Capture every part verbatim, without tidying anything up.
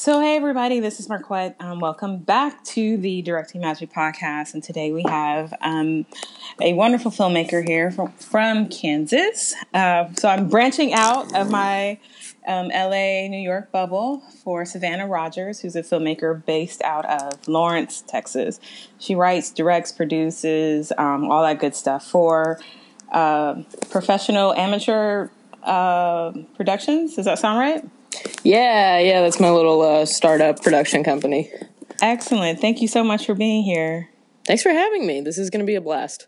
So, hey everybody, this is Marquette. Um, welcome back to the Directing Magic podcast. And today we have um, a wonderful filmmaker here from, from Kansas. Uh, so, I'm branching out of my um, L A, New York bubble for Savannah Rogers, who's a filmmaker based out of Lawrence, Texas. She writes, directs, produces, um, all that good stuff for uh, professional amateur uh, productions. Does that sound right? Yeah, yeah, that's my little uh, startup production company. Excellent. Thank you so much for being here. Thanks for having me. This is going to be a blast.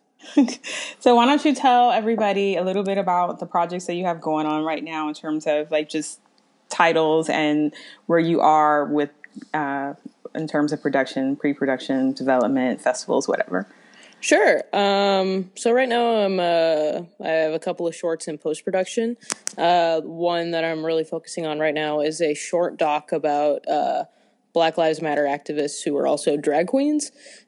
So why don't you tell everybody a little bit about the projects that you have going on right now in terms of like just titles and where you are with uh, in terms of production, pre-production, development, festivals, whatever. Sure. Um, so right now I'm uh, I have a couple of shorts in post-production. Uh, one that I'm really focusing on right now is a short doc about uh, Black Lives Matter activists who are also drag queens.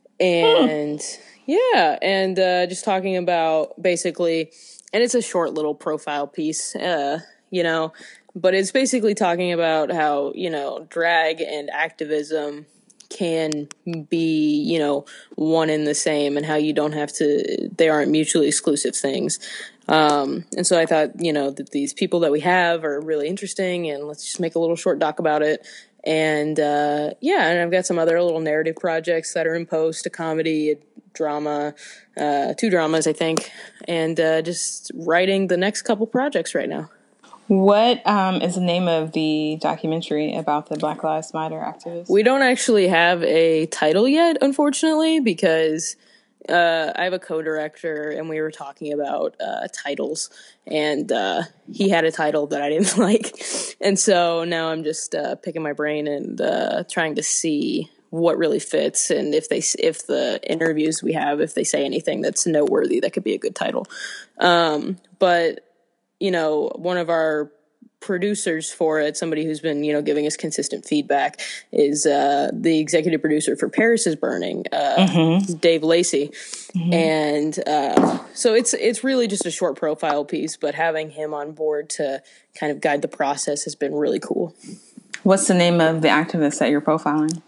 And hmm. yeah, and uh, just talking about basically, and it's a short little profile piece, uh, you know, but it's basically talking about how, you know, drag and activism can be, you know, one and the same, and how you don't have to, they aren't mutually exclusive things. Um, and so I thought, you know, that these people that we have are really interesting, and let's just make a little short doc about it. And, uh, yeah, and I've got some other little narrative projects that are in post, a comedy, a drama, uh, two dramas, I think, and, uh, just writing the next couple projects right now. What um, is the name of the documentary about the Black Lives Matter activists? We don't actually have a title yet, unfortunately, because uh, I have a co-director, and we were talking about uh, titles, and uh, he had a title that I didn't like. And so now I'm just uh, picking my brain and uh, trying to see what really fits, and if they, if the interviews we have, if they say anything that's noteworthy, that could be a good title. Um, but you know, one of our producers for it, somebody who's been, you know, giving us consistent feedback, is uh, the executive producer for Paris is Burning, uh, mm-hmm. Dave Lacey. Mm-hmm. And uh, so it's it's really just a short profile piece, but having him on board to kind of guide the process has been really cool. What's the name of the activist that you're profiling?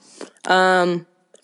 Um,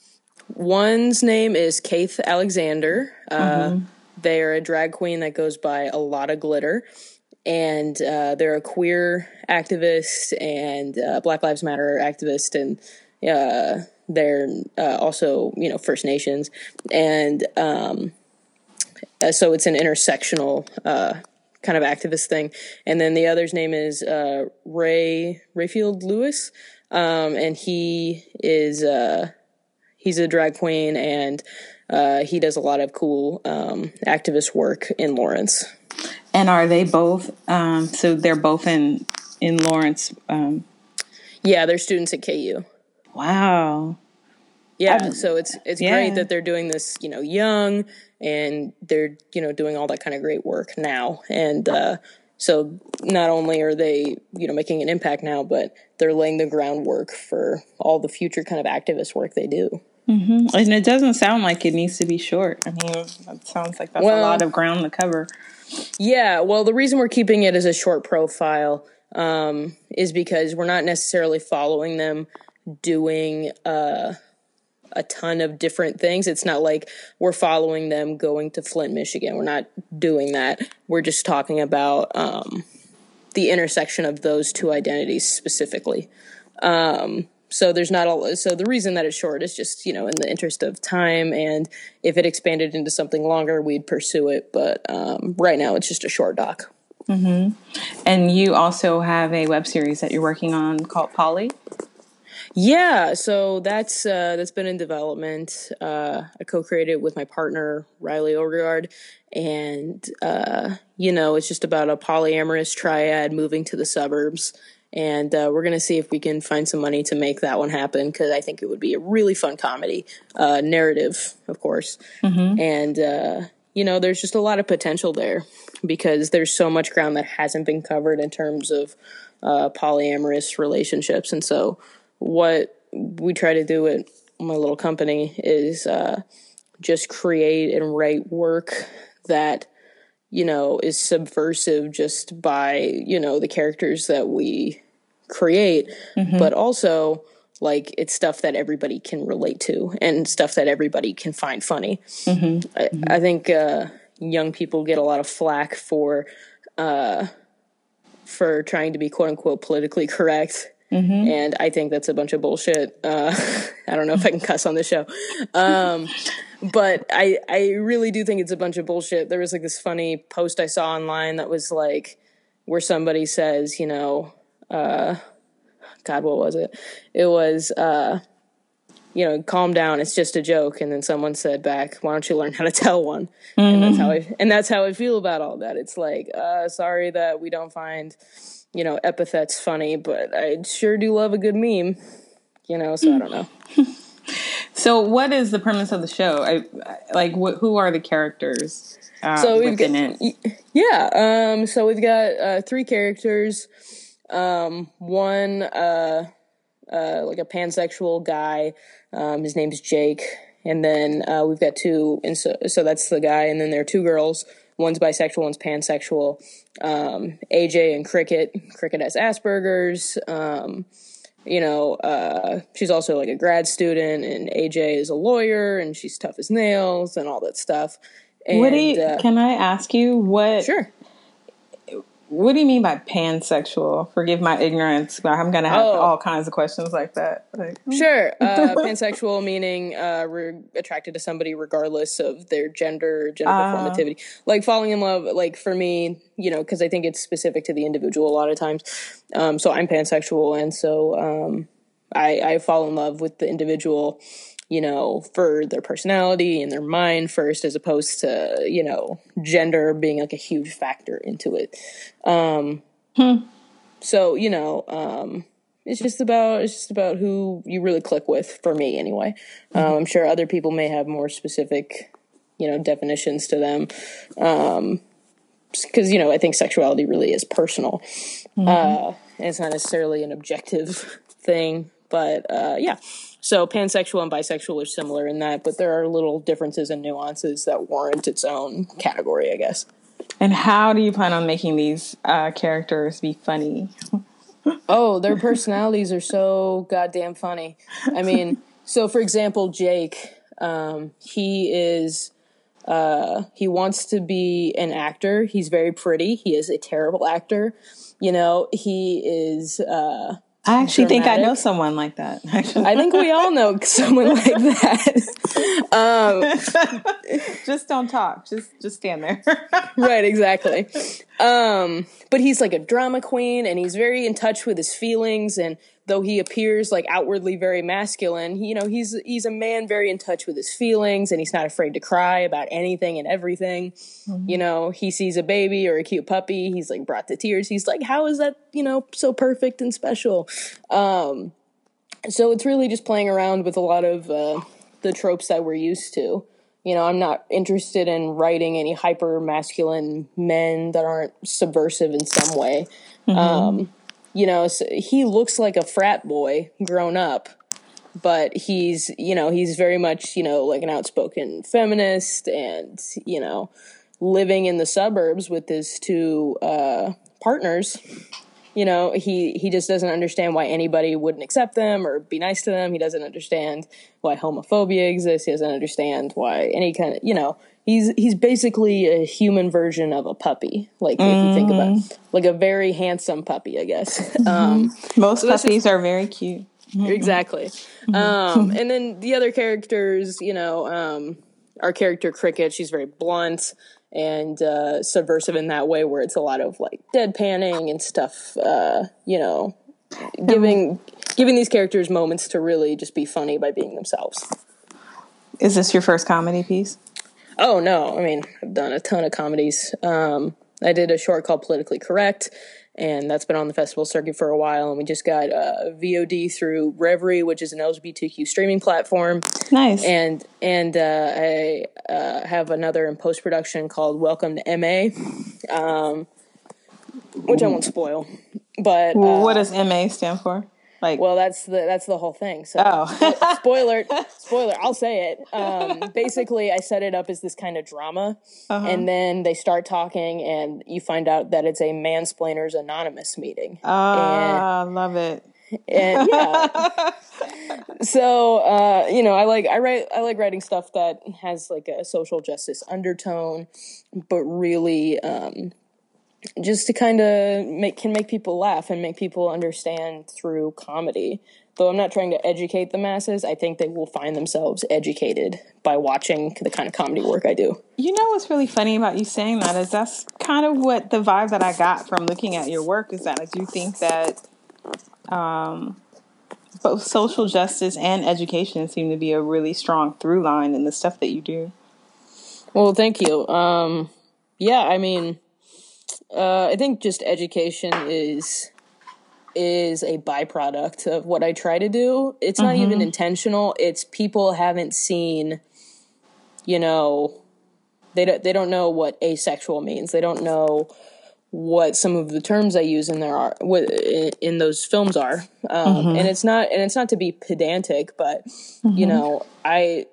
one's name is Keith Alexander. Uh, mm-hmm. They're a drag queen that goes by A Lot of Glitter, and uh, they're a queer activist and uh, Black Lives Matter activist, and uh, they're uh, also, you know, First Nations, and um, uh, so it's an intersectional uh, kind of activist thing. And then the other's name is uh, Ray Rayfield Lewis, um, and he is uh, he's a drag queen, and Uh, he does a lot of cool um, activist work in Lawrence. And are they both? Um, so they're both in in Lawrence. Um... Yeah, they're students at K U. Wow. Yeah, I've, so it's it's yeah. great that they're doing this, you know, young, and they're, you know, doing all that kind of great work now. And uh, so not only are they, you know, making an impact now, but they're laying the groundwork for all the future kind of activist work they do. Mm-hmm. And it doesn't sound like it needs to be short. I mean, it sounds like that's well, a lot of ground to cover. Yeah, well, the reason we're keeping it as a short profile um, is because we're not necessarily following them doing uh, a ton of different things. It's not like we're following them going to Flint, Michigan. We're not doing that. We're just talking about um, the intersection of those two identities specifically. Um So there's not all. So the reason that it's short is just, you know, in the interest of time, and if it expanded into something longer, we'd pursue it. But um, right now, it's just a short doc. Mm-hmm. And you also have a web series that you're working on called Polly. Yeah, so that's uh, that's been in development. Uh, I co-created with my partner Riley Overgaard, and uh, you know, it's just about a polyamorous triad moving to the suburbs. And uh, we're going to see if we can find some money to make that one happen, because I think it would be a really fun comedy, uh, narrative, of course. Mm-hmm. And, uh, you know, there's just a lot of potential there, because there's so much ground that hasn't been covered in terms of uh, polyamorous relationships. And so what we try to do at my little company is uh, just create and write work that, you know, is subversive just by, you know, the characters that we create, Mm-hmm. but also like it's stuff that everybody can relate to and stuff that everybody can find funny. Mm-hmm. I, Mm-hmm. I think uh, young people get a lot of flack for uh, for trying to be quote unquote politically correct. Mm-hmm. And I think that's a bunch of bullshit. Uh, I don't know if I can cuss on the show. Um, but I, I really do think it's a bunch of bullshit. There was like this funny post I saw online that was like, where somebody says, you know, uh, God, what was it? It was, uh, you know, calm down. It's just a joke. And then someone said back, why don't you learn how to tell one? Mm-hmm. And that's how I, and that's how I feel about all that. It's like, uh, sorry that we don't find, you know, epithets funny, but I sure do love a good meme, you know, so I don't know. So what is the premise of the show? I, like, wh- who are the characters uh, so we've within got, it? Yeah, um, so we've got uh, three characters. Um, one, uh, uh, like a pansexual guy. Um, his name's Jake. And then uh, we've got two, and so, so that's the guy, and then there are two girls. One's bisexual, one's pansexual. Um, A J and Cricket. Cricket has Asperger's. Um, you know, uh, she's also like a grad student, and A J is a lawyer, and she's tough as nails, and all that stuff. And, what do you, uh, can I ask you what? Sure. What do you mean by pansexual? Forgive my ignorance, but I'm gonna have Oh. all kinds of questions like that. Like, Sure. Uh, pansexual meaning uh, we're attracted to somebody regardless of their gender, gender Uh. performativity. Like falling in love, like for me, you know, because I think it's specific to the individual a lot of times. Um, so I'm pansexual, and so um, I, I fall in love with the individual, you know, for their personality and their mind first, as opposed to, you know, gender being like a huge factor into it. Um, hmm. So, you know, um, it's just about it's just about who you really click with, for me anyway. Mm-hmm. Um, I'm sure other people may have more specific, you know, definitions to them. Um, because, you know, I think sexuality really is personal. Mm-hmm. Uh, and it's not necessarily an objective thing, but uh, yeah. So pansexual and bisexual are similar in that, but there are little differences and nuances that warrant its own category, I guess. And how do you plan on making these uh, characters be funny? Oh, their personalities are so goddamn funny. I mean, so for example, Jake, um, he is, uh, he wants to be an actor. He's very pretty. He is a terrible actor. You know, he is, uh, I actually dramatic. think I know someone like that. Actually. I think we all know someone like that. um, just don't talk. Just just stand there. Right, exactly. Um, but he's like a drama queen, and he's very in touch with his feelings. And though he appears like outwardly very masculine, he, you know, he's he's a man very in touch with his feelings, and he's not afraid to cry about anything and everything. Mm-hmm. You know, he sees a baby or a cute puppy, he's like brought to tears. He's like, how is that, you know, so perfect and special? Um, so it's really just playing around with a lot of uh, the tropes that we're used to. You know, I'm not interested in writing any hyper masculine men that aren't subversive in some way. Mm-hmm. Um, you know, so he looks like a frat boy grown up, but he's, you know, he's very much, you know, like an outspoken feminist, and, you know, living in the suburbs with his two uh, partners. You know, he, he just doesn't understand why anybody wouldn't accept them or be nice to them. He doesn't understand why homophobia exists. He doesn't understand why any kind of, you know, he's he's basically a human version of a puppy. Like, mm. if you think about it, like a very handsome puppy, I guess. Mm-hmm. Um, Most so puppies just, are very cute. Mm-hmm. Exactly. Mm-hmm. Um, and then the other characters, you know, um, our character Cricket, she's very blunt and uh, subversive in that way, where it's a lot of like deadpanning and stuff, uh, you know, giving giving these characters moments to really just be funny by being themselves. Is this your first comedy piece? Oh, no. I mean, I've done a ton of comedies. Um, I did a short called Politically Correct, and that's been on the festival circuit for a while, and we just got uh, V O D through Reverie, which is an L G B T Q streaming platform. Nice. And and uh, I uh, have another in post-production called Welcome to M A, um, which I won't spoil. But uh, what does M A stand for? Like, well, that's the that's the whole thing. So, oh. spo- spoiler, spoiler. I'll say it. Um, basically, I set it up as this kind of drama, Uh-huh. and then they start talking, and you find out that it's a Mansplainers Anonymous meeting. Ah, uh, love it. And yeah, so uh, you know, I like I write I like writing stuff that has like a social justice undertone, but really. Um, just to kind of make can make people laugh and make people understand through comedy. Though I'm not trying to educate the masses, I think they will find themselves educated by watching the kind of comedy work I do. You know what's really funny about you saying that is that's kind of what the vibe that I got from looking at your work is that I do think that um, both social justice and education seem to be a really strong through line in the stuff that you do. Well, thank you. Um, yeah, I mean... Uh, I think just education is is a byproduct of what I try to do. It's not mm-hmm. even intentional. It's people haven't seen, you know, they don't, they don't know what asexual means. They don't know what some of the terms I use in there are what in those films are. Um, mm-hmm. And it's not and it's not to be pedantic, but mm-hmm. you know, I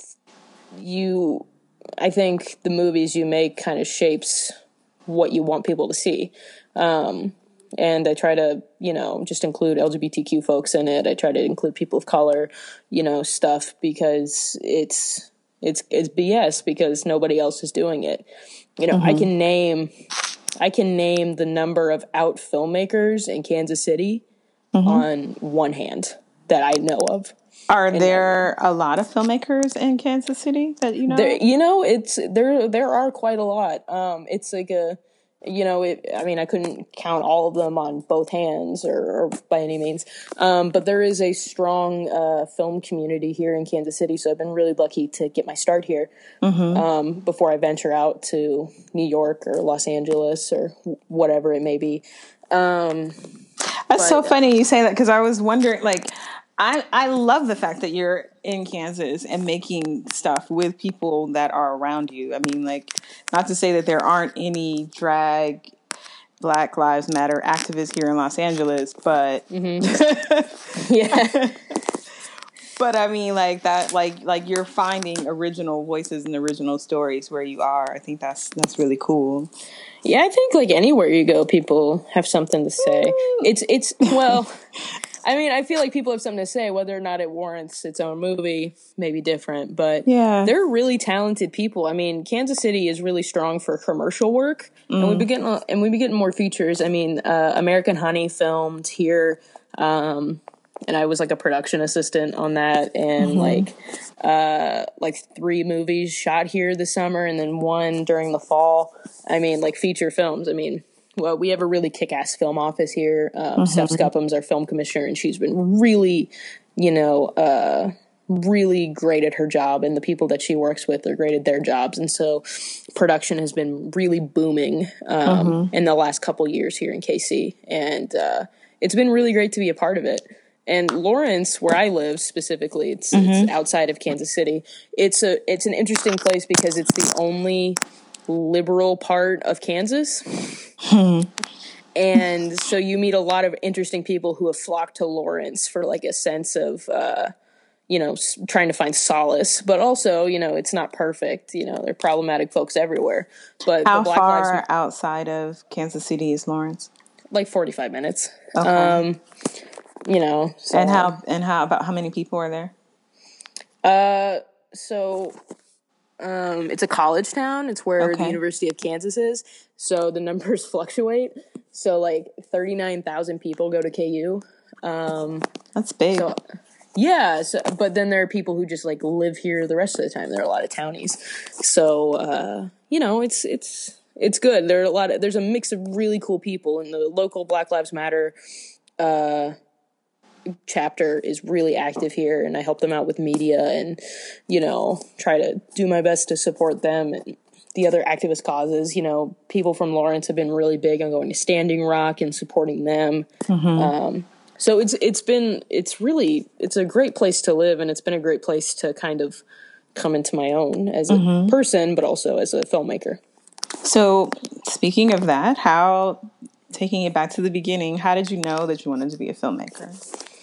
you I think the movies you make kind of shapes what you want people to see. Um, and I try to, you know, just include L G B T Q folks in it. I try to include people of color, you know, stuff because it's, it's, it's B S because nobody else is doing it. You know, mm-hmm. I can name, I can name the number of out filmmakers in Kansas City mm-hmm. on one hand that I know of. Are and there a lot of filmmakers in Kansas City that you know? There, you know, it's there. There are quite a lot. Um, it's like a, you know, it, I mean, I couldn't count all of them on both hands or, or by any means. Um, but there is a strong uh, film community here in Kansas City. So I've been really lucky to get my start here mm-hmm. um, before I venture out to New York or Los Angeles or whatever it may be. Um, That's but, so funny you say that because I was wondering, like. I, I love the fact that you're in Kansas and making stuff with people that are around you. I mean, like, not to say that there aren't any drag Black Lives Matter activists here in Los Angeles, but mm-hmm. yeah. But I mean, like that, like like you're finding original voices and original stories where you are. I think that's that's really cool. Yeah, I think like anywhere you go, people have something to say. It's it's well. I mean, I feel like people have something to say, whether or not it warrants its own movie, maybe different, but yeah. They're really talented people. I mean, Kansas City is really strong for commercial work, mm. and we've been getting and we've been getting more features. I mean, uh, American Honey filmed here, um, and I was like a production assistant on that, and mm-hmm. like uh, like three movies shot here this summer, and then one during the fall. I mean, like feature films. I mean. Well, we have a really kick-ass film office here. Um, mm-hmm. Steph Scuppum's our film commissioner, and she's been really, you know, uh, really great at her job, and the people that she works with are great at their jobs. And so production has been really booming um, mm-hmm. in the last couple years here in K C, and uh, it's been really great to be a part of it. And Lawrence, where I live specifically, it's, mm-hmm. it's outside of Kansas City. It's a it's an interesting place because it's the only liberal part of Kansas. Hmm. And so you meet a lot of interesting people who have flocked to Lawrence for like a sense of, uh, you know, s- trying to find solace, but also, you know, it's not perfect. You know, there are problematic folks everywhere. But how the Black far Lives... outside of Kansas City is Lawrence? Like forty-five minutes. Okay. Um, you know, so, and how and how about how many people are there? Uh, so. Um, it's a college town. It's where okay. the University of Kansas is. So the numbers fluctuate. So like thirty-nine thousand people go to K U. Um, That's big. So, yeah. So, but then there are people who just like live here the rest of the time. There are a lot of townies. So, uh, you know, it's, it's, it's good. There are a lot of, there's a mix of really cool people in the local Black Lives Matter, uh, chapter is really active here, and I help them out with media and, you know, try to do my best to support them and the other activist causes. You know, people from Lawrence have been really big on going to Standing Rock and supporting them. Mm-hmm. Um, so it's it's been it's really it's a great place to live, and it's been a great place to kind of come into my own as a mm-hmm. person, but also as a filmmaker. So speaking of that, how taking it back to the beginning, how did you know that you wanted to be a filmmaker?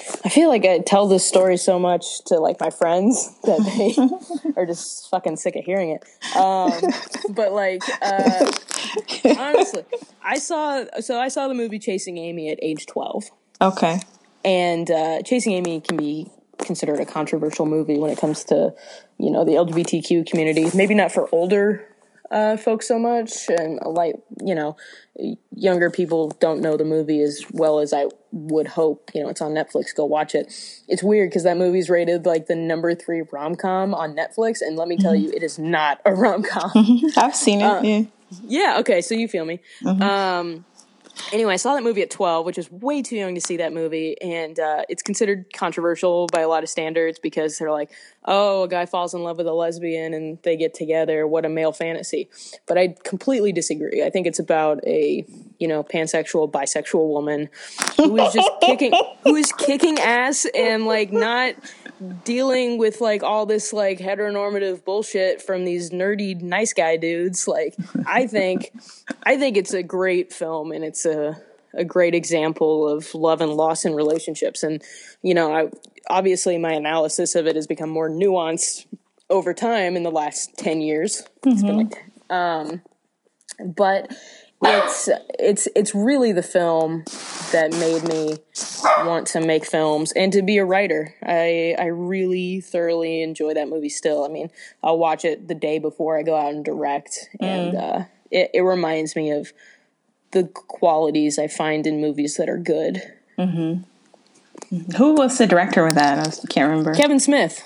I feel like I tell this story so much to like my friends that they are just fucking sick of hearing it. Um, but like, uh, honestly, I saw, so I saw the movie Chasing Amy at age twelve. Okay. And uh, Chasing Amy can be considered a controversial movie when it comes to, you know, the L G B T Q community. Maybe not for older uh, folks so much, and like, you know, younger people don't know the movie as well as I would hope. You know, it's on Netflix. Go watch it. It's weird because that movie's rated like the number three rom-com on Netflix, and let me tell mm-hmm. you, it is not a rom-com. I've seen it. Uh, yeah. Yeah. Okay. So you feel me. Mm-hmm. Um, Anyway, I saw that movie at twelve, which is way too young to see that movie, and uh, it's considered controversial by a lot of standards because they're like, oh, a guy falls in love with a lesbian and they get together, what a male fantasy. But I completely disagree. I think it's about a, you know, pansexual, bisexual woman who is just kicking, who is kicking ass and, like, not dealing with, like, all this, like, heteronormative bullshit from these nerdy nice guy dudes. Like, I think, I think it's a great film, and it's a, a great example of love and loss in relationships. And, you know, I, obviously my analysis of it has become more nuanced over time in the last ten years. Mm-hmm. It's been like, um, but it's, it's, it's really the film that made me want to make films and to be a writer. I, I really thoroughly enjoy that movie still. I mean, I'll watch it the day before I go out and direct. Mm. And, uh, it, it reminds me of the qualities I find in movies that are good. Mm-hmm. Who was the director with that? I can't remember. Kevin Smith.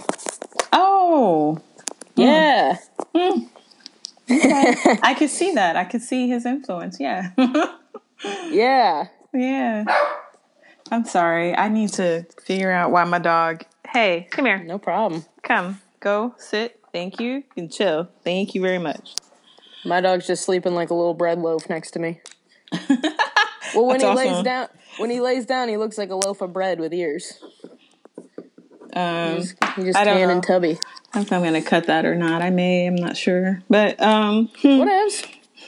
Oh. Yeah. Mm. Okay. I could see that. I could see his influence. Yeah. Yeah. Yeah. I'm sorry. I need to figure out why my dog... Hey, come here. No problem. Come. Go. Sit. Thank you. And chill. Thank you very much. My dog's just sleeping like a little bread loaf next to me. Well, when That's he awesome. lays down, when he lays down, he looks like a loaf of bread with ears. Um, he's just, he's just tan and tubby. I don't know if I'm going to cut that or not. I may. I'm not sure. But um, whatevs.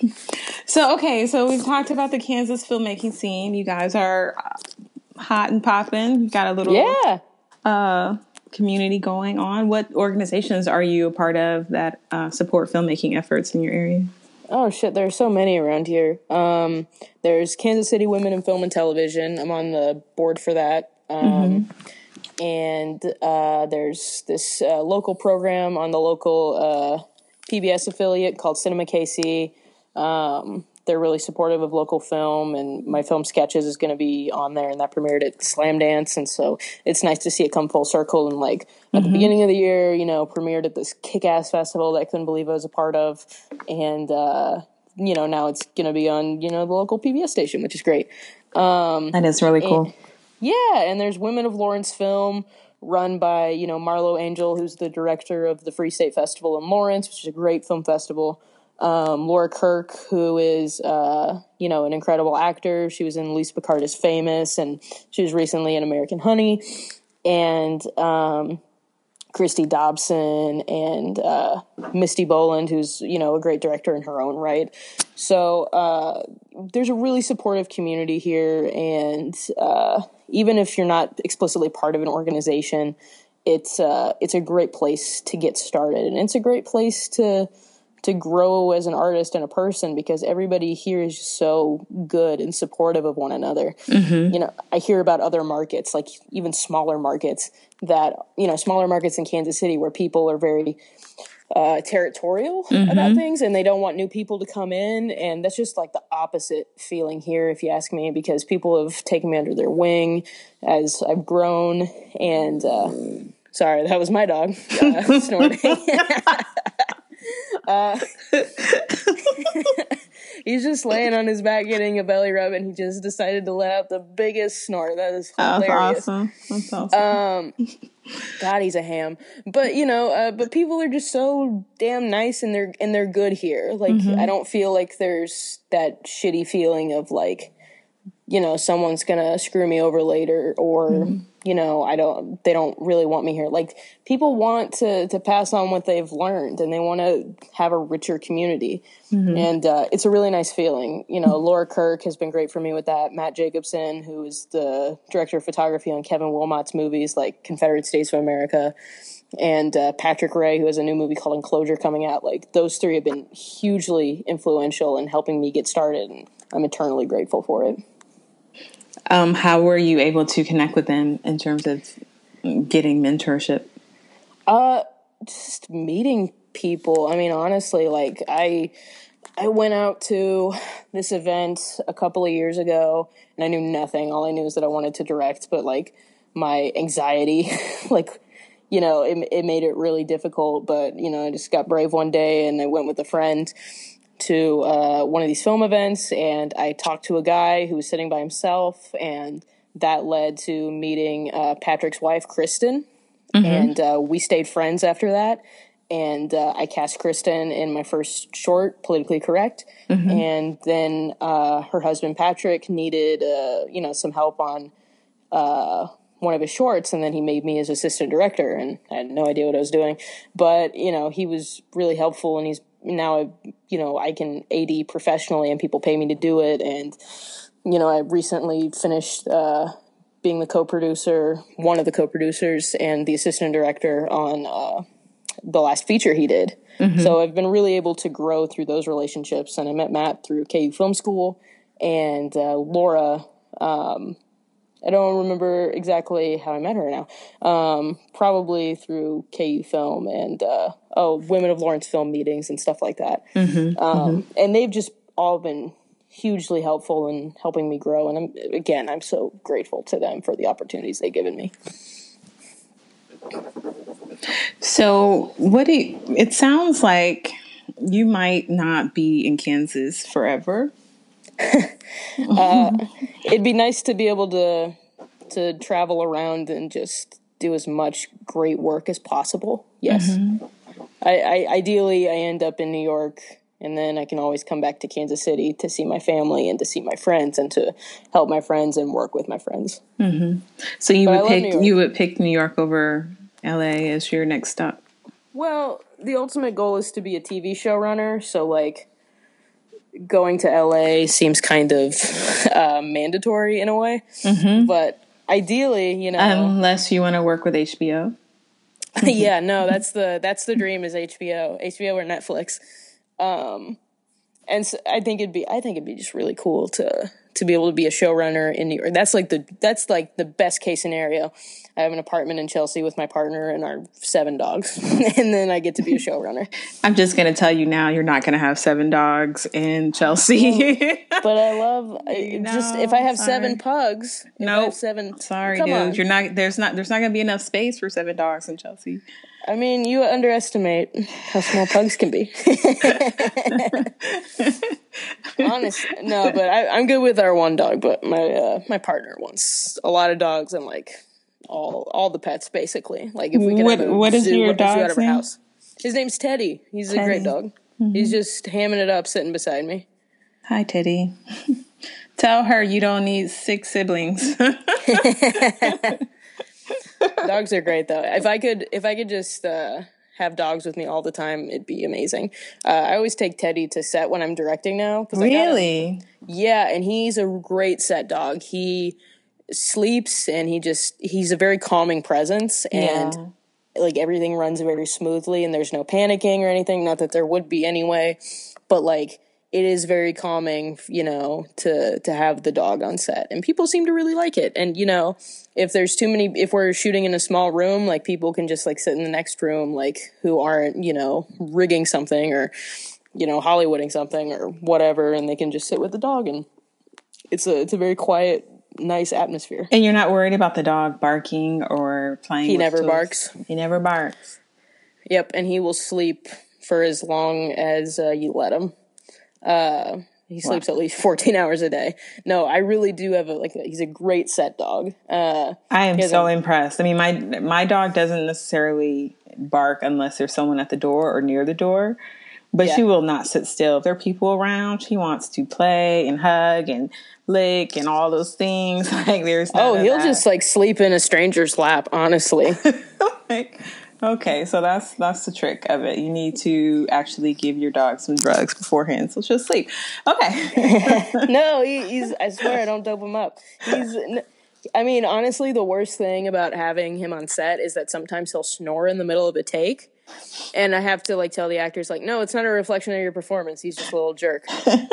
So okay, so we've talked about the Kansas filmmaking scene. You guys are hot and popping. You've got a little yeah uh, community going on. What organizations are you a part of that uh, support filmmaking efforts in your area? Oh, shit, there are so many around here. Um, there's Kansas City Women in Film and Television. I'm on the board for that. Um, mm-hmm. And uh, there's this uh, local program on the local uh, P B S affiliate called Cinema K C. Um, they're really supportive of local film, and my film Sketches is going to be on there, and that premiered at Slam Dance, and so it's nice to see it come full circle. And like at mm-hmm. the beginning of the year, you know, premiered at this kick-ass festival that I couldn't believe I was a part of, and uh, you know, now it's going to be on, you know, the local P B S station, which is great. Um, that is really cool. And, yeah, and there's Women of Lawrence Film, run by, you know, Marlo Angel, who's the director of the Free State Festival in Lawrence, which is a great film festival. Um, Laura Kirk, who is, uh, you know, an incredible actor. She was in Lisa Picard is Famous, and she was recently in American Honey. And um, Christy Dobson and uh, Misty Boland, who's, you know, a great director in her own right. So uh, there's a really supportive community here, and uh, even if you're not explicitly part of an organization, it's uh, it's a great place to get started, and it's a great place to to grow as an artist and a person, because everybody here is just so good and supportive of one another. Mm-hmm. You know, I hear about other markets, like even smaller markets that, you know, smaller markets in Kansas City where people are very uh, territorial mm-hmm. about things, and they don't want new people to come in. And that's just like the opposite feeling here, if you ask me, because people have taken me under their wing as I've grown. And uh, sorry, that was my dog uh, snorting. Uh, he's just laying on his back getting a belly rub, and he just decided to let out the biggest snort. That is hilarious. That's awesome. That's awesome. Um, God, he's a ham. But you know, uh, but people are just so damn nice, and they're and they're good here. Like mm-hmm. I don't feel like there's that shitty feeling of like you know, someone's gonna screw me over later, or mm-hmm. you know, I don't, they don't really want me here. Like, people want to, to pass on what they've learned, and they want to have a richer community. Mm-hmm. And uh, it's a really nice feeling. You know, Laura Kirk has been great for me with that. Matt Jacobson, who is the director of photography on Kevin Wilmot's movies like Confederate States of America, and uh, Patrick Ray, who has a new movie called Enclosure coming out. Like, those three have been hugely influential in helping me get started, and I'm eternally grateful for it. Um, how were you able to connect with them in terms of getting mentorship? Uh, just meeting people. I mean, honestly, like I, I went out to this event a couple of years ago, and I knew nothing. All I knew is that I wanted to direct, but like my anxiety, like, you know, it, it made it really difficult. But, you know, I just got brave one day, and I went with a friend to uh, one of these film events, and I talked to a guy who was sitting by himself, and that led to meeting uh, Patrick's wife, Kristen, mm-hmm. and uh, we stayed friends after that, and uh, I cast Kristen in my first short, Politically Correct, mm-hmm. and then uh, her husband, Patrick, needed uh, you know, some help on uh, one of his shorts, and then he made me his assistant director, and I had no idea what I was doing, but, you know, he was really helpful, and he's now, I, you know, I can A D professionally, and people pay me to do it. And, you know, I recently finished uh, being the co-producer, one of the co-producers, and the assistant director on uh, the last feature he did. Mm-hmm. So I've been really able to grow through those relationships. And I met Matt through K U Film School, and uh, Laura, um, I don't remember exactly how I met her now. Um, probably through K U Film and, uh, oh, Women of Lawrence film meetings and stuff like that. Mm-hmm, um, mm-hmm. And they've just all been hugely helpful in helping me grow. And I'm, again, I'm so grateful to them for the opportunities they've given me. So what do you, it sounds like you might not be in Kansas forever. uh, it'd be nice to be able to to travel around and just do as much great work as possible. Yes. Mm-hmm. I, I ideally I end up in New York, and then I can always come back to Kansas City to see my family and to see my friends and to help my friends and work with my friends. Mm-hmm. So you but would pick you would pick New York over L A as your next stop? Well, the ultimate goal is to be a T V showrunner, so like going to L A seems kind of uh, mandatory in a way, mm-hmm. but ideally, you know, unless you want to work with H B O. Yeah, no, that's the that's the dream is H B O, H B O or Netflix, um, and so I think it'd be I think it'd be just really cool to to be able to be a showrunner in New York. That's like the that's like the best case scenario. I have an apartment in Chelsea with my partner and our seven dogs, and then I get to be a showrunner. I'm just going to tell you now, you're not going to have seven dogs in Chelsea. No, but I love I, no, just if I have sorry. seven pugs. No, nope. seven. Sorry, Come dude. On. You're not. There's not. There's not going to be enough space for seven dogs in Chelsea. I mean, you underestimate how small pugs can be. Honest, no, but I, I'm good with our one dog. But my uh, my partner wants a lot of dogs and like all all the pets basically. Like if we can what have a what is zoo, your dog's out of our name? house. His name's Teddy. He's Teddy. a great dog. Mm-hmm. He's just hamming it up, sitting beside me. Hi, Teddy. Tell her you don't need six siblings. Dogs are great though. If I could, if I could just uh, have dogs with me all the time, it'd be amazing. Uh, I always take Teddy to set when I'm directing now. Really? Yeah, and he's a great set dog. He sleeps and he just he's a very calming presence, and yeah. like everything runs very smoothly, and there's no panicking or anything. Not that there would be anyway, but like. It is very calming, you know, to, to have the dog on set, and people seem to really like it. And, you know, if there's too many, if we're shooting in a small room, like people can just like sit in the next room, like who aren't, you know, rigging something or, you know, Hollywooding something or whatever. And they can just sit with the dog, and it's a, it's a very quiet, nice atmosphere. And you're not worried about the dog barking or playing He with never tools. barks. He never barks. Yep. And he will sleep for as long as uh, you let him. Uh, he sleeps wow. at least fourteen hours a day. No, I really do have a, like, he's a great set dog. Uh, I am so a, impressed. I mean, my, my dog doesn't necessarily bark unless there's someone at the door or near the door, but yeah. she will not sit still. If there are people around, she wants to play and hug and lick and all those things. Like there's none Oh, of he'll that. just like sleep in a stranger's lap, honestly. Like, okay, so that's that's the trick of it. You need to actually give your dog some drugs beforehand, so she'll sleep. Okay. No, he, he's. I swear, I don't dope him up. He's. I mean, honestly, the worst thing about having him on set is that sometimes he'll snore in the middle of a take, and I have to like tell the actors like, no, it's not a reflection of your performance. He's just a little jerk.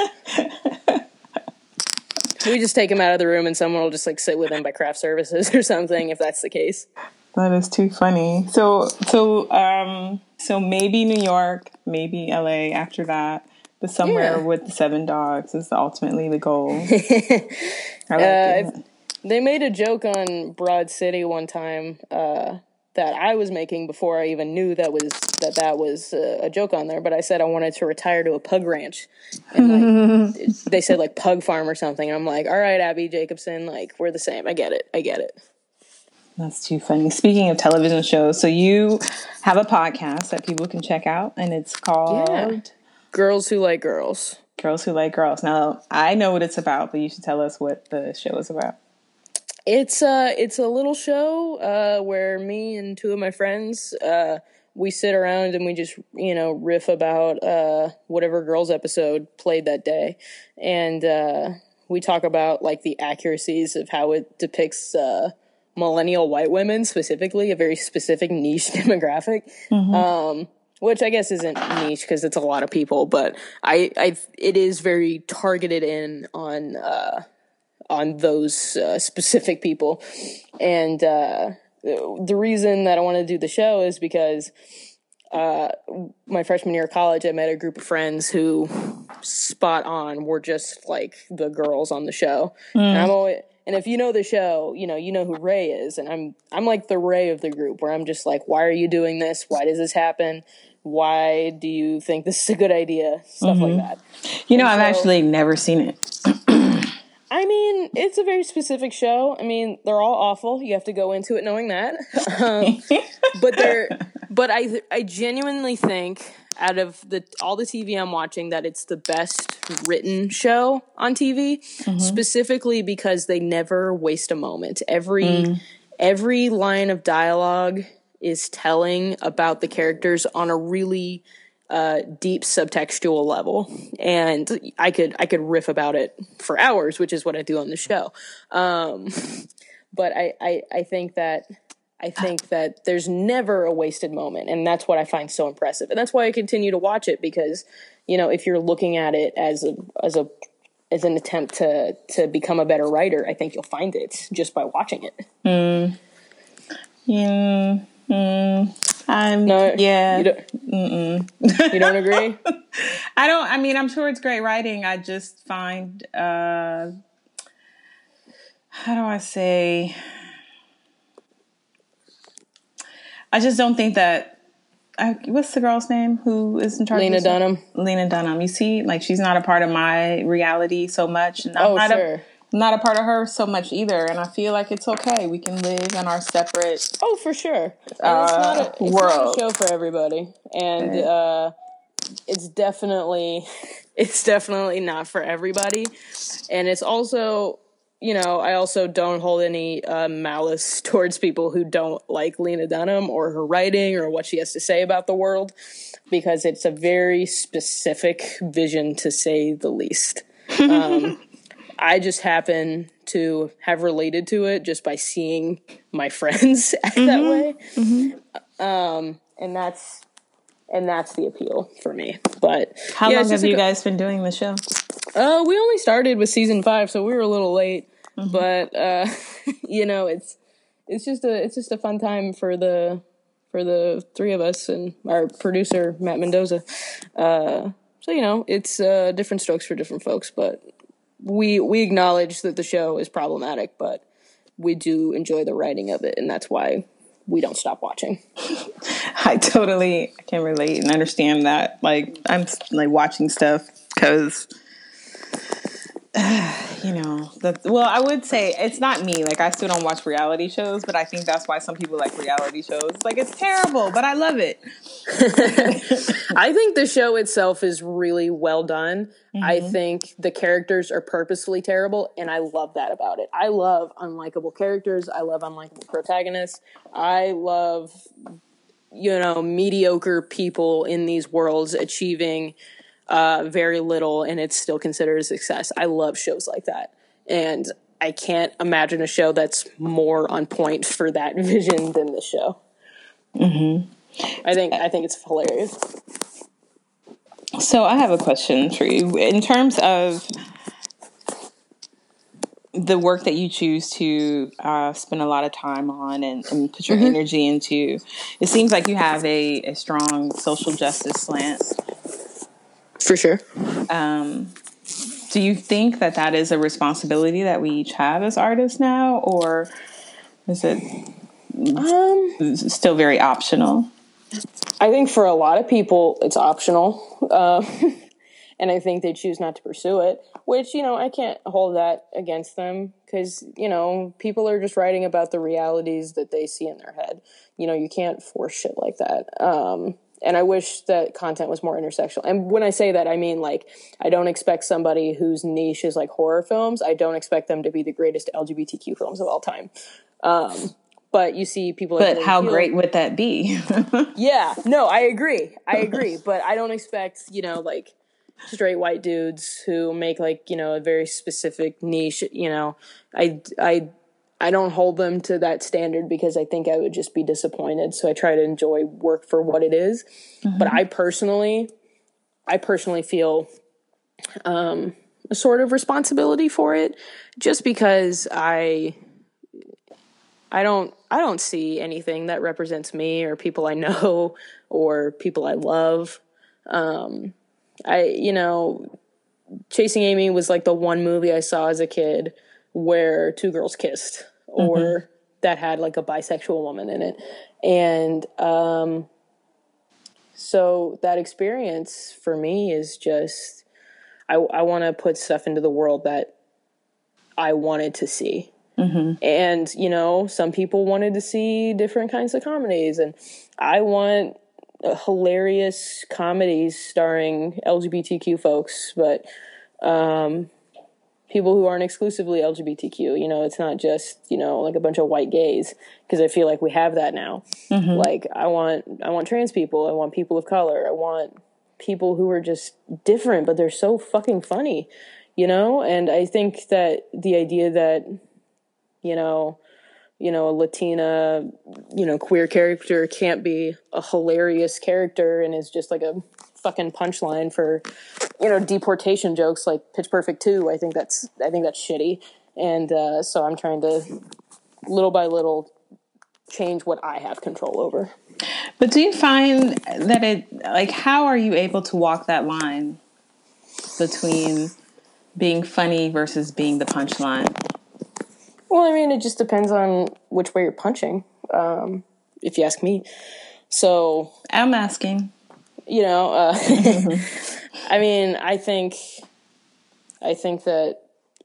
We just take him out of the room, and someone will just like sit with him by craft services or something, if that's the case. That is too funny. So, so, um, so maybe New York, maybe L A after that, but somewhere Yeah. with the seven dogs is ultimately the goal. I like Uh, it. They made a joke on Broad City one time uh, that I was making before I even knew that was that that was uh, a joke on there. But I said I wanted to retire to a pug ranch, and like they said like pug farm or something. I'm like, all right, Abby Jacobson, like we're the same. I get it. I get it. That's too funny. Speaking of television shows, so you have a podcast that people can check out, and it's called Yeah. Girls Who Like Girls. Girls Who Like Girls. Now, I know what it's about, but you should tell us what the show is about. It's uh it's a little show uh where me and two of my friends uh we sit around and we just, you know, riff about uh whatever girls episode played that day. And uh we talk about like the accuracies of how it depicts uh millennial white women, specifically a very specific niche demographic. Mm-hmm. Um which I guess isn't niche because it's a lot of people, but I I it is very targeted in on uh on those uh, specific people. And uh, the reason that I want to do the show is because uh, my freshman year of college, I met a group of friends who spot on were just like the girls on the show. Mm. And I'm always, and if you know the show, you know, you know who Ray is. And I'm, I'm like the Ray of the group where I'm just like, why are you doing this? Why does this happen? Why do you think this is a good idea? Stuff mm-hmm. like that. You know, and I've so, actually never seen it. I mean, it's a very specific show. I mean, they're all awful. You have to go into it knowing that. Um, but they're, but I, I genuinely think out of the all the T V I'm watching that it's the best written show on T V, mm-hmm. specifically because they never waste a moment. Every mm. every line of dialogue is telling about the characters on a really Uh, deep subtextual level, and I could I could riff about it for hours, which is what I do on the show. Um, but I, I I think that I think that there's never a wasted moment, and that's what I find so impressive, and that's why I continue to watch it because, you know, if you're looking at it as a as a as an attempt to to become a better writer, I think you'll find it just by watching it. Mm. Yeah. Mm. Um, no, yeah. You don't, you don't agree? I don't, I mean, I'm sure it's great writing. I just find, uh, how do I say, I just don't think that, I, what's the girl's name who is in charge Lena of this? Dunham. Lena Dunham. You see, like, she's not a part of my reality so much. And I'm oh, not sure. A, not a part of her so much either, and I feel like it's okay. We can live in our separate oh for sure and uh, it's not a, it's world. not a show for everybody, and right. uh, it's definitely it's definitely not for everybody, and it's also, you know, I also don't hold any uh, malice towards people who don't like Lena Dunham or her writing or what she has to say about the world, because it's a very specific vision, to say the least. Um, I just happen to have related to it just by seeing my friends act mm-hmm. that way. Mm-hmm. Um, and that's, and that's the appeal for me. But how yeah, long have you guys been doing the show? Uh, we only started with season five, so we were a little late, mm-hmm. but, uh, you know, it's, it's just a, it's just a fun time for the, for the three of us and our producer, Matt Mendoza. Uh, so, you know, it's, uh, different strokes for different folks, but we we acknowledge that the show is problematic, but we do enjoy the writing of it, and that's why we don't stop watching. I totally can relate and understand that. Like, I'm like watching stuff because you know, that's, well, I would say it's not me. Like, I still don't watch reality shows, but I think that's why some people like reality shows. It's like, it's terrible, but I love it. I think the show itself is really well done. Mm-hmm. I think the characters are purposefully terrible, and I love that about it. I love unlikable characters. I love unlikable protagonists. I love, you know, mediocre people in these worlds achieving uh, very little, and it's still considered a success. I love shows like that. And I can't imagine a show that's more on point for that vision than this show. Mm-hmm. I think I think it's hilarious. So I have a question for you. In terms of the work that you choose to uh, spend a lot of time on and, and put your mm-hmm. energy into, it seems like you have a, a strong social justice slant. For sure. Um, do you think that that is a responsibility that we each have as artists now, or is it um, still very optional? I think for a lot of people, it's optional. Uh, and I think they choose not to pursue it, which, you know, I can't hold that against them because, you know, people are just writing about the realities that they see in their head. You know, you can't force shit like that. Um, and I wish that content was more intersectional. And when I say that, I mean, like, I don't expect somebody whose niche is like horror films. I don't expect them to be the greatest L G B T Q films of all time. Um, But you see people... But like how great would that be? Yeah. No, I agree. I agree. But I don't expect, you know, like, straight white dudes who make, like, you know, a very specific niche, you know. I, I, I don't hold them to that standard because I think I would just be disappointed. So I try to enjoy work for what it is. Mm-hmm. But I personally... I personally feel um, a sort of responsibility for it just because I... I don't I don't see anything that represents me or people I know or people I love. Um, I, you know, Chasing Amy was like the one movie I saw as a kid where two girls kissed or mm-hmm. that had like a bisexual woman in it. And um, so that experience for me is just, I, I want to put stuff into the world that I wanted to see. Mm-hmm. And, you know, some people wanted to see different kinds of comedies. And I want uh, hilarious comedies starring L G B T Q folks, but um, people who aren't exclusively L G B T Q. You know, it's not just, you know, like a bunch of white gays, because I feel like we have that now. Mm-hmm. Like, I want, I want trans people. I want people of color. I want people who are just different, but they're so fucking funny, you know? And I think that the idea that, you know, you know, a Latina, you know, queer character can't be a hilarious character and is just like a fucking punchline for, you know, deportation jokes like Pitch Perfect two. I think that's, I think that's shitty. And uh, so I'm trying to, little by little, change what I have control over. But do you find that it, like, how are you able to walk that line between being funny versus being the punchline? Well, I mean, it just depends on which way you're punching, um, if you ask me. So... I'm asking. You know, uh, I mean, I think, I think that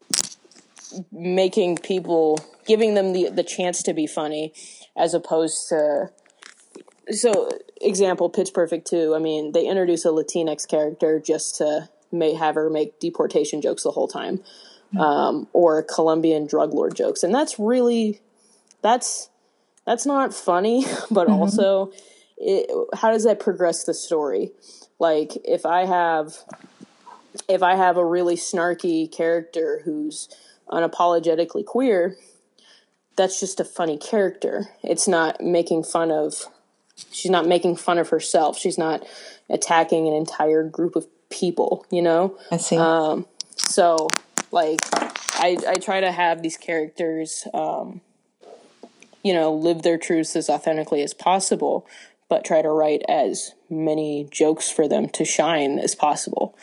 making people, giving them the, the chance to be funny, as opposed to... So, example, Pitch Perfect two, I mean, they introduce a Latinx character just to may, have her make deportation jokes the whole time. Um, or Colombian drug lord jokes. And that's really, that's, that's not funny, but mm-hmm. also it, how does that progress the story? Like if I have, if I have a really snarky character who's unapologetically queer, that's just a funny character. It's not making fun of, she's not making fun of herself. She's not attacking an entire group of people, you know? I see. Um, so like, I, I try to have these characters, um, you know, live their truths as authentically as possible, but try to write as many jokes for them to shine as possible.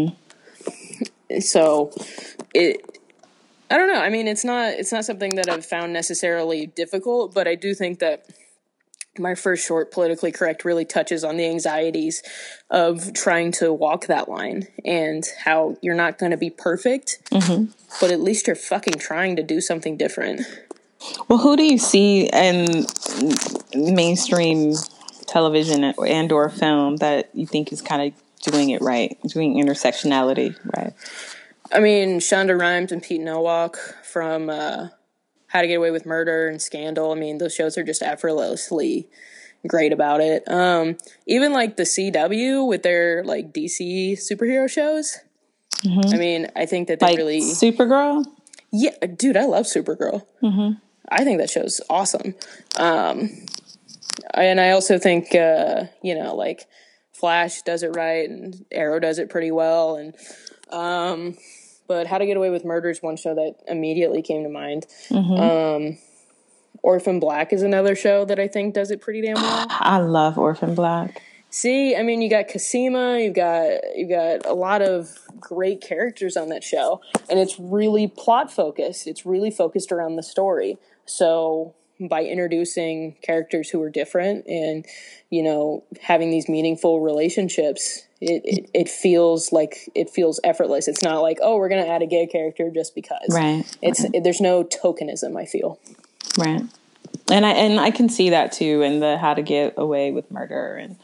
Mm-hmm. So, it, I don't know. I mean, it's not, it's not something that I've found necessarily difficult, but I do think that my first short, Politically Correct, really touches on the anxieties of trying to walk that line and how you're not going to be perfect, mm-hmm. but at least you're fucking trying to do something different. Well, who do you see in mainstream television and or film that you think is kind of doing it right, doing intersectionality right? I mean, Shonda Rhimes and Pete Nowak from uh, How to Get Away with Murder and Scandal. I mean, those shows are just effortlessly great about it. Um, even like the C W with their like D C superhero shows. Mm-hmm. I mean, I think that they like really Supergirl. Yeah, dude, I love Supergirl. Mm-hmm. I think that show's awesome. Um, and I also think uh, you know, like Flash does it right, and Arrow does it pretty well, and um, but How to Get Away with Murder is one show that immediately came to mind. Mm-hmm. Um, Orphan Black is another show that I think does it pretty damn well. I love Orphan Black. See, I mean, you got Cosima, you've got you've got a lot of great characters on that show, and it's really plot focused. It's really focused around the story. So by introducing characters who are different and, you know, having these meaningful relationships, it, it, it feels like it feels effortless. It's not like, oh, we're going to add a gay character just because. Right. It's right. It, there's no tokenism, I feel. Right. And I and I can see that too in the How to Get Away with Murder. And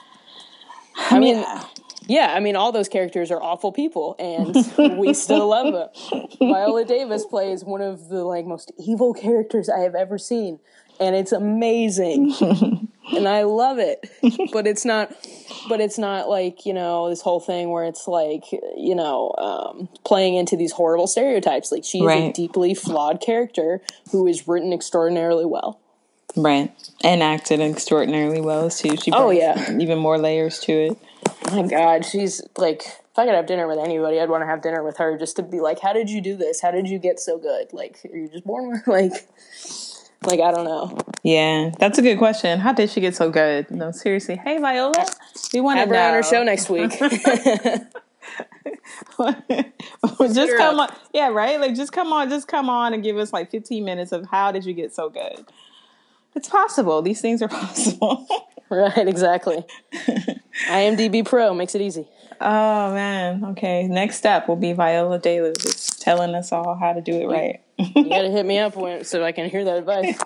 I, I mean, mean yeah, I mean, all those characters are awful people, and we still love them. Viola Davis plays one of the like most evil characters I have ever seen, and it's amazing, and I love it. But it's not, but it's not like, you know, this whole thing where it's like, you know, um, playing into these horrible stereotypes. Like, she is right. a deeply flawed character who is written extraordinarily well. Right, and acted extraordinarily well too. She oh yeah, even more layers to it. Oh my God, she's like, if I could have dinner with anybody, I'd want to have dinner with her just to be like, how did you do this? How did you get so good? Like, are you just born with, like, like, I don't know. Yeah, that's a good question. How did she get so good? No, seriously. Hey, Viola, we want to know. Have her on our show next week. just come on. Yeah, right? Like, just come on. Just come on and give us like fifteen minutes of how did you get so good? It's possible. These things are possible. Right, exactly. IMDb Pro makes it easy. Oh, man. Okay. Next step will be Viola Davis just telling us all how to do it right. You got to hit me up when, so I can hear that advice.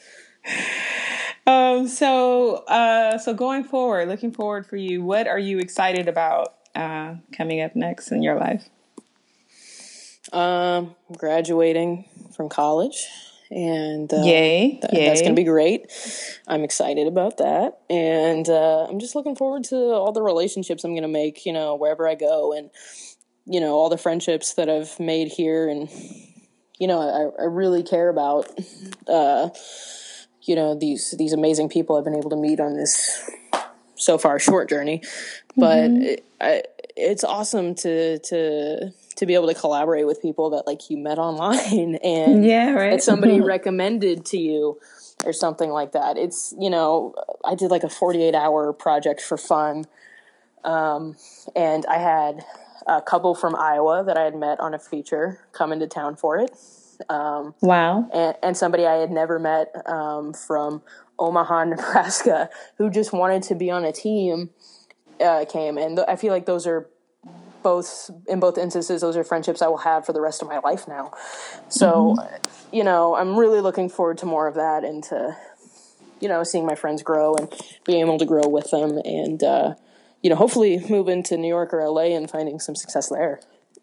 um. So, uh, so going forward, looking forward for you, what are you excited about uh, coming up next in your life? Um, graduating from college. And uh, yay, th- yay. That's going to be great. I'm excited about that. And uh, I'm just looking forward to all the relationships I'm going to make, you know, wherever I go. And, you know, all the friendships that I've made here. And, you know, I, I really care about, uh, you know, these these amazing people I've been able to meet on this so far short journey. But mm-hmm. it, I, it's awesome to to... to be able to collaborate with people that like you met online and yeah, right. that somebody recommended to you or something like that. It's, you know, I did like a forty-eight hour project for fun. Um, and I had a couple from Iowa that I had met on a feature come into town for it. Um, wow. And, and somebody I had never met, um, from Omaha, Nebraska, who just wanted to be on a team, uh, came. And th- I feel like those are, both in both instances, those are friendships I will have for the rest of my life now. So, mm-hmm. you know, I'm really looking forward to more of that and to, you know, seeing my friends grow and being able to grow with them and, uh, you know, hopefully move into New York or L A and finding some success there.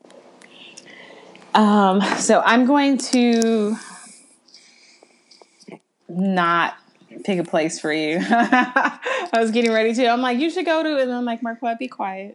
Um, so I'm going to not pick a place for you. I was getting ready to. I'm like, you should go to it. And I'm like, Marquette, be quiet.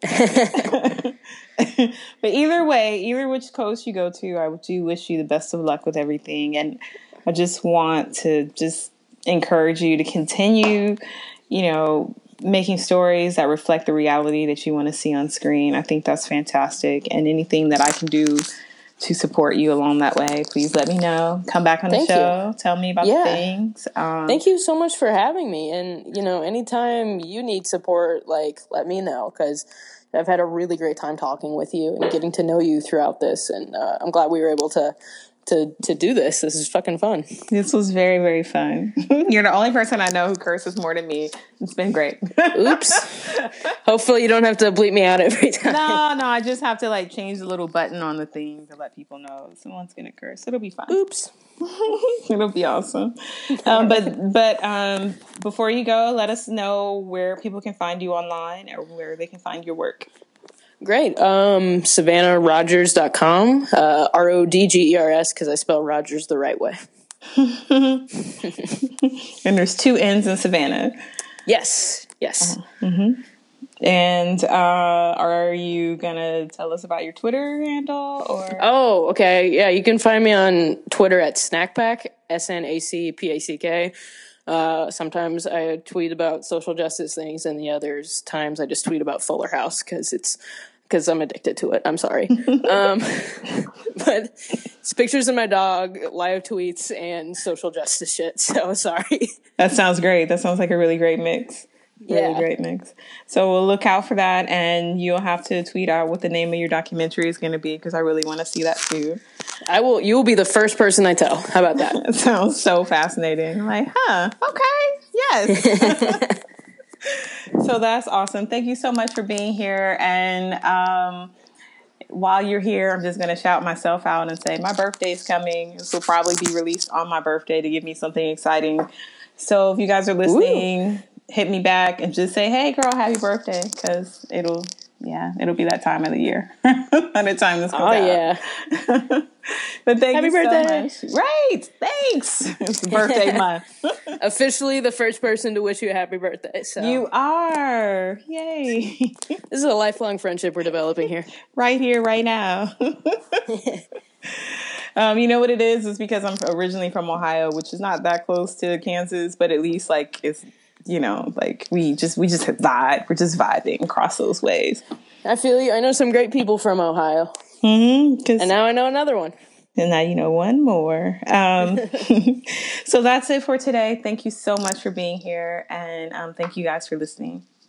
But either way, either which coast you go to, I do wish you the best of luck with everything. And I just want to just encourage you to continue, you know, making stories that reflect the reality that you want to see on screen. I think that's fantastic. And anything that I can do to support you along that way, please let me know. Come back on the Thank show. You. Tell me about yeah. things. Um, Thank you so much for having me. And, you know, anytime you need support, like, let me know, because I've had a really great time talking with you and getting to know you throughout this. And uh, I'm glad we were able to to to do this. This is fucking fun. This was very, very fun. You're the only person I know who curses more than me. It's been great. Oops. Hopefully you don't have to bleep me out every time. No, no, I just have to like change the little button on the thing to let people know someone's gonna curse. It'll be fine. Oops. It'll be awesome. Um, but but um, before you go, let us know where people can find you online or where they can find your work. Great. Um, Savannah Rogers dot com, uh, R O D G E R S, because I spell Rogers the right way. And there's two N's in Savannah. Yes. Yes. Uh, mm-hmm. And uh, are you going to tell us about your Twitter handle? Or Oh, okay. Yeah, you can find me on Twitter at Snackpack, S N A C P A C K. Uh, sometimes I tweet about social justice things, and the others times I just tweet about Fuller House because it's because I'm addicted to it. I'm sorry. um, but it's pictures of my dog, live tweets, and social justice shit. So sorry. That sounds great. That sounds like a really great mix. Really Yeah. great mix. So we'll look out for that, and you'll have to tweet out what the name of your documentary is going to be because I really want to see that too. I will. You will be the first person I tell. How about that? It sounds so fascinating. I'm like, huh? Okay, yes. So that's awesome. Thank you so much for being here. And um, while you're here, I'm just going to shout myself out and say my birthday's coming. This will probably be released on my birthday to give me something exciting. So if you guys are listening, Ooh. hit me back and just say, hey, girl, happy birthday. Because it'll, yeah, it'll be that time of the year. By the time this comes oh, out. yeah. But thank happy you birthday. so much. Right. Thanks. It's birthday month. Officially the first person to wish you a happy birthday. So you are. Yay. This is a lifelong friendship we're developing here. Right here, right now. um, you know what it is? It's because I'm originally from Ohio, which is not that close to Kansas, but at least like it's, you know, like we just we just vibe. We're just vibing across those ways. I feel you. I know some great people from Ohio. Mm-hmm, and now I know another one. And now you know one more. Um, so that's it for today. Thank you so much for being here. And um, thank you guys for listening.